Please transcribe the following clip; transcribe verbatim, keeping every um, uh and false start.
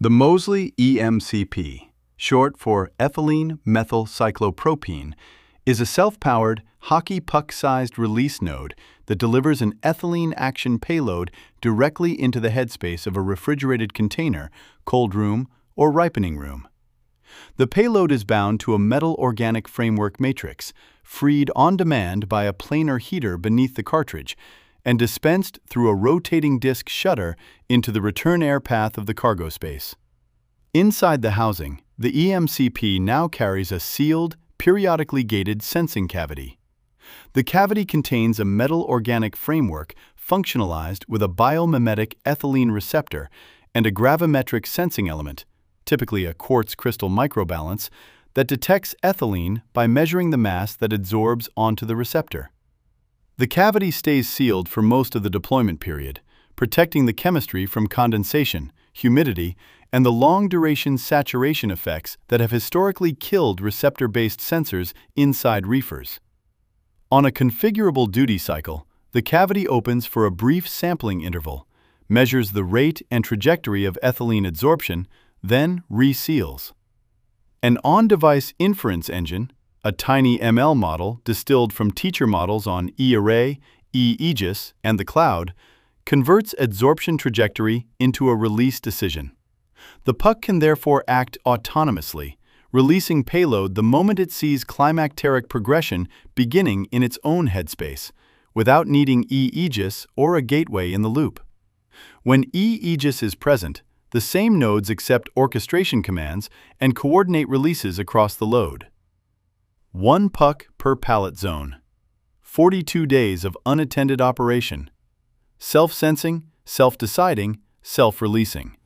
The Moseley E M C P, short for ethylene methyl cyclopropene, is a self-powered, hockey puck-sized release node that delivers an ethylene action payload directly into the headspace of a refrigerated container, cold room, or ripening room. The payload is bound to a metal organic framework matrix, freed on demand by a planar heater beneath the cartridge, and dispensed through a rotating disc shutter into the return air path of the cargo space. Inside the housing, the E M C P now carries a sealed, periodically gated sensing cavity. The cavity contains a metal organic framework functionalized with a biomimetic ethylene receptor and a gravimetric sensing element, typically a quartz crystal microbalance, that detects ethylene by measuring the mass that adsorbs onto the receptor. The cavity stays sealed for most of the deployment period, protecting the chemistry from condensation, humidity, and the long-duration saturation effects that have historically killed receptor-based sensors inside reefers. On a configurable duty cycle, the cavity opens for a brief sampling interval, measures the rate and trajectory of ethylene adsorption, then reseals. An on-device inference engine, a tiny M L model distilled from teacher models on E-Array, E-Aegis, and the cloud, converts adsorption trajectory into a release decision. The puck can therefore act autonomously, releasing payload the moment it sees climacteric progression beginning in its own headspace, without needing E-Aegis or a gateway in the loop. When E-Aegis is present, the same nodes accept orchestration commands and coordinate releases across the load. One puck per pallet zone. forty-two days of unattended operation. Self-sensing, self-deciding, self-releasing.